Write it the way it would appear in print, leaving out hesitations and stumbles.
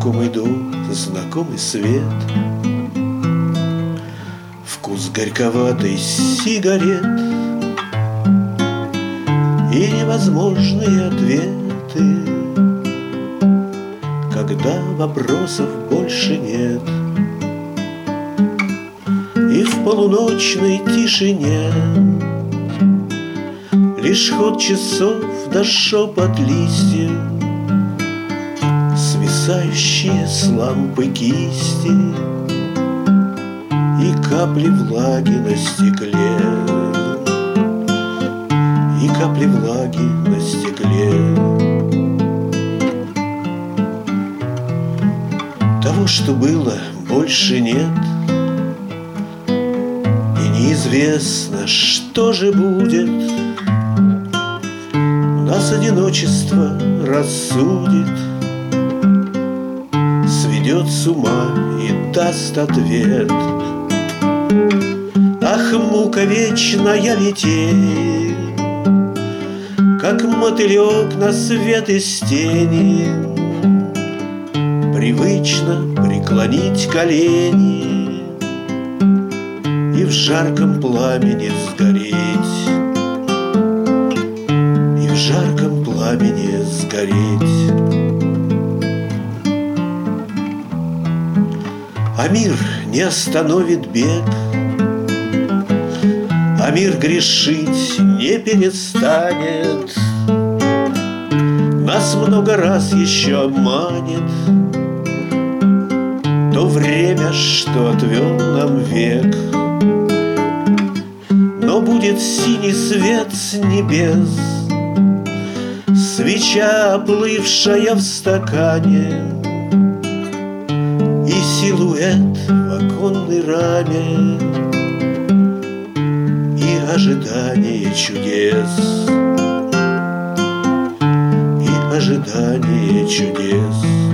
Знакомый дом, знакомый свет, вкус горьковатой сигарет и невозможные ответы, когда вопросов больше нет. И в полуночной тишине лишь ход часов да шепот листьев, свисающие с лампы кисти и капли влаги на стекле, и капли влаги на стекле. Того, что было, больше нет, и неизвестно, что же будет. Нас одиночество рассудит, сведет с ума и даст ответ. Ах, мука вечная лететь, как мотылек на свет из тени, привычно преклонить колени и в жарком пламени сгореть, и в жарком пламени сгореть. А мир не остановит бег, а мир грешить не перестанет. Нас много раз еще обманет то время, что отвел нам век. Но будет синий свет с небес, свеча, оплывшая в стакане, и силуэт в оконной раме, и ожидание чудес, и ожидание чудес.